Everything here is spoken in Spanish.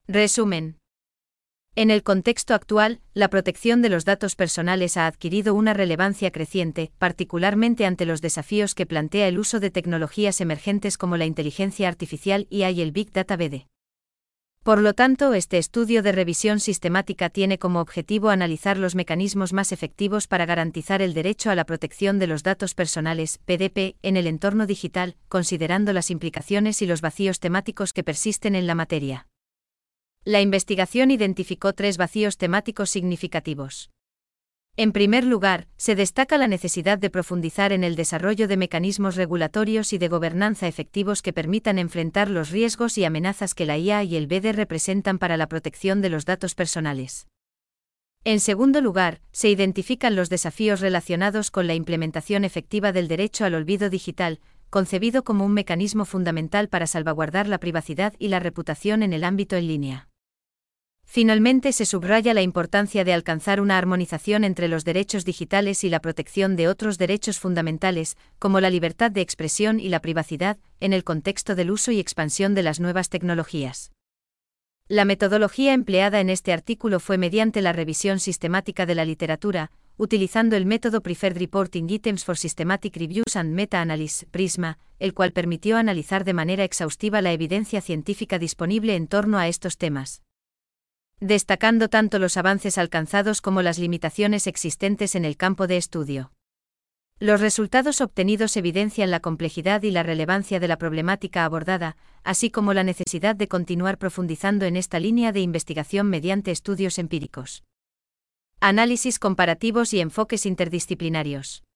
Resumen. En el contexto actual, la protección de los datos personales ha adquirido una relevancia creciente, particularmente ante los desafíos que plantea el uso de tecnologías emergentes como la inteligencia artificial IA y el Big Data BD. Por lo tanto, este estudio de revisión sistemática tiene como objetivo analizar los mecanismos más efectivos para garantizar el derecho a la protección de los datos personales, PDP, en el entorno digital, considerando las implicaciones y los vacíos temáticos que persisten en la materia. La investigación identificó 3 vacíos temáticos significativos. En primer lugar, se destaca la necesidad de profundizar en el desarrollo de mecanismos regulatorios y de gobernanza efectivos que permitan enfrentar los riesgos y amenazas que la IA y el BD representan para la protección de los datos personales. En segundo lugar, se identifican los desafíos relacionados con la implementación efectiva del derecho al olvido digital, concebido como un mecanismo fundamental para salvaguardar la privacidad y la reputación en el ámbito en línea. Finalmente, se subraya la importancia de alcanzar una armonización entre los derechos digitales y la protección de otros derechos fundamentales, como la libertad de expresión y la privacidad, en el contexto del uso y expansión de las nuevas tecnologías. La metodología empleada en este artículo fue mediante la revisión sistemática de la literatura, utilizando el método Preferred Reporting Items for Systematic Reviews and Meta-Analysis, PRISMA, el cual permitió analizar de manera exhaustiva la evidencia científica disponible en torno a estos temas, destacando tanto los avances alcanzados como las limitaciones existentes en el campo de estudio. Los resultados obtenidos evidencian la complejidad y la relevancia de la problemática abordada, así como la necesidad de continuar profundizando en esta línea de investigación mediante estudios empíricos, análisis comparativos y enfoques interdisciplinarios.